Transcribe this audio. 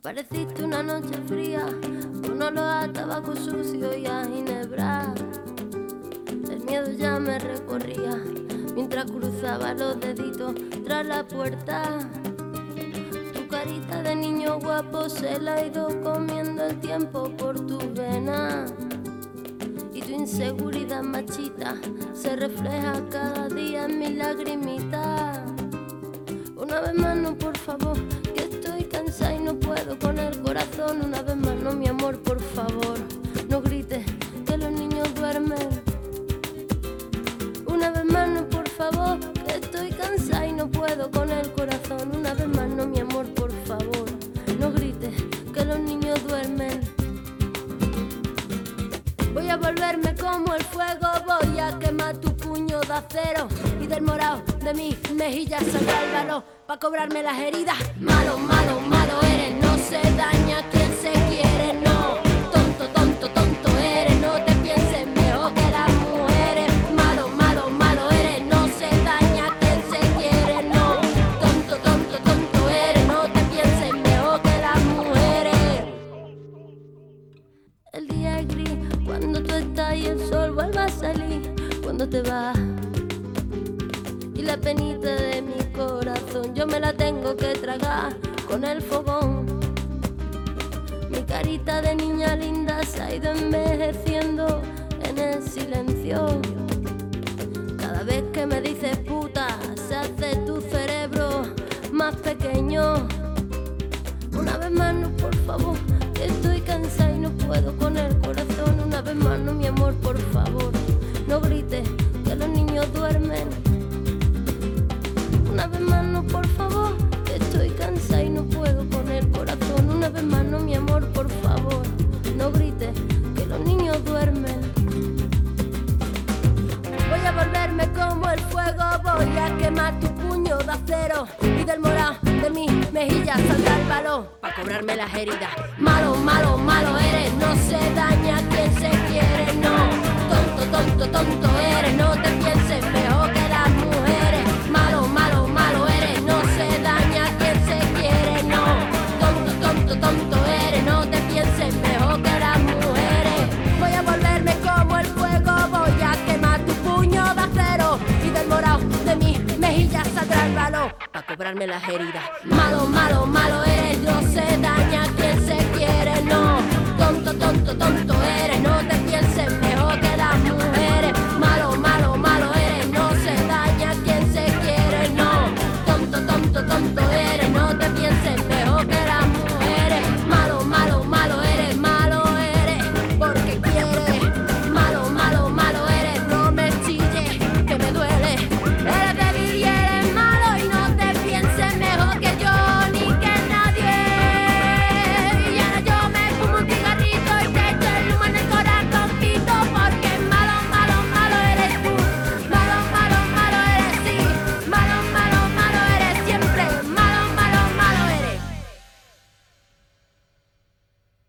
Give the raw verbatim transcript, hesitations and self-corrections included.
Apareciste una noche fría, con olor a tabaco sucio y a ginebra. El miedo ya me recorría mientras cruzaba los deditos tras la puerta. Tu carita de niño guapo se la ha ido comiendo el tiempo por tu vena. Y tu inseguridad machita se refleja cada día en mis lagrimitas. Una vez más no, por favor, que estoy cansada y no puedo con el corazón. Una vez más no, mi amor, por favor, no grites que los niños duermen. Una vez más no, por favor, que estoy cansada y no puedo con el corazón. Una vez más no, mi amor, por favor, no grites que los niños duermen. Voy a volverme como el fuego, voy a quemar tu puño de acero y del morado de mis mejillas saldrá el valor pa' cobrarme las heridas. Malo, malo, malo eres, no se daña quien se quiere, no. Tonto, tonto, tonto eres, no te pienses mejor que las mujeres. Malo, malo, malo eres, no se daña quien se quiere, no. Tonto, tonto, tonto eres, no te pienses mejor que las mujeres. El día es gris cuando tú estás y el sol vuelve a salir cuando te vas. Y la penita de mi corazón yo me la tengo que tragar con el fogón. Mi carita de niña linda se ha ido envejeciendo en el silencio. Cada vez que me dices puta se hace tu cerebro más pequeño. Una vez más no, por favor, que estoy cansada y no puedo con el corazón. Una vez más no, mi amor, por favor, no grites que los niños duermen. Una vez más no, por favor, que estoy cansada y no puedo con el corazón. Una vez más no, mi amor, por favor, no grites que los niños duermen. Voy a volverme como el fuego, voy a quemar tu puño de acero y del morado de mis mejillas saldrá el valor pa' cobrarme las heridas. Malo, malo, malo eres, no se daña quien se quiere, no. Tonto, tonto, tonto eres, no te pienses mejor que las mujeres. Malo, malo, malo eres, no se daña quien se quiere, no. Tonto, tonto, tonto eres, no te pienses mejor que las mujeres. Voy a volverme como el fuego, voy a quemar tu puño de acero y del morado de mis mejillas saldrá el valor pa' cobrarme las heridas. Malo, malo, malo eres, no se daña quien se quiere, no. Tonto, tonto, tonto eres, no te